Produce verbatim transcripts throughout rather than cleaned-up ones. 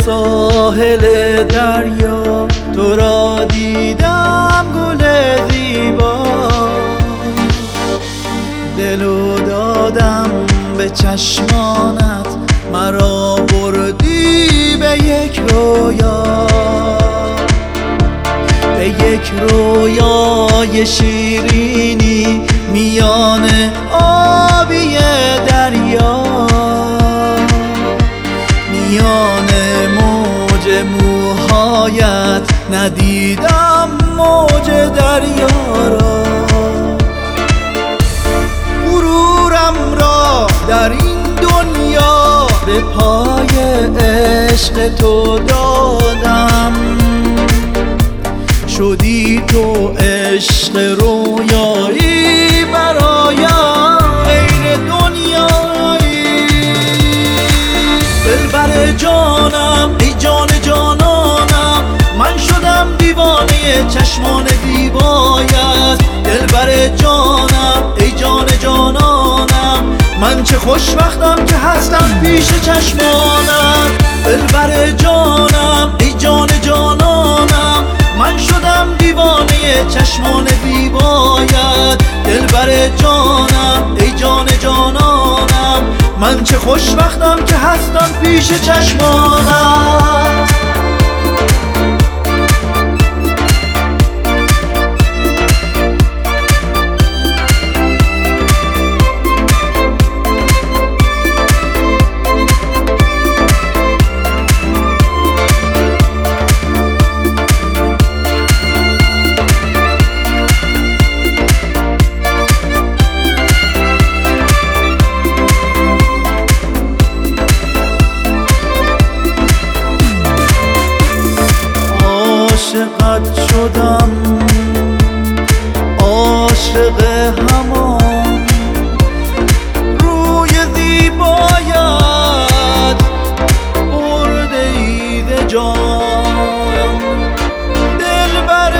ساحل دریا تو را دیدم گل زیبا، دلو دادم به چشمانت، مرا بردی به یک رویا، به یک رویای شیرینی میان آبی دریا، میان موج موهایت ندیدم موج دریا را. غرورم را در این دنیا به پای عشق تو دادم، شدی تو عشق رویایی برایم غیر دنیایی. دلبر جانم ای جان جانانم، من شدم دیوانه چشمان دیبایت. دلبر جانم ای جان جانانم، من چه خوشبختم که هستم پیش چشمانت. دلبر جانم ای جان جانانم، من شدم دیوانه چشمان دیبایت. دلبر جانم ای جان جانانم، من چه خوشبختم که هستم پیش چشمانت. عاشقت شدم، عاشق همان روی زیبایت، برده اید جان دلبر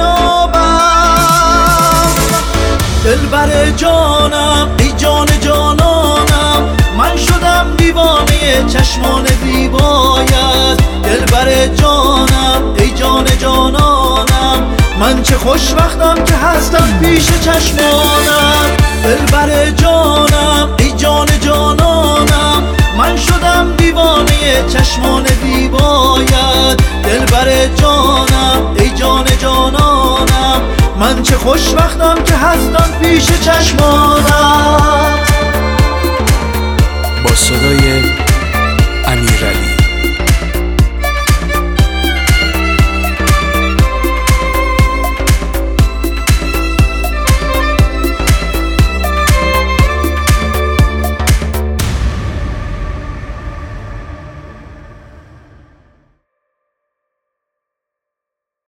نابم. دلبر جانم ای جان جانانم، من شدم دیوانه چشمان زیبایت. دلبر جانم ای جان جانانم، من چه خوشبختم که هستم پیش چشمانت. دلبر جانم ای جان جانانم، من شدم دیوانه چشمان دیبایت. دلبر جانم ای جان جانانم، من چه خوشبختم که هستم پیش چشمانت.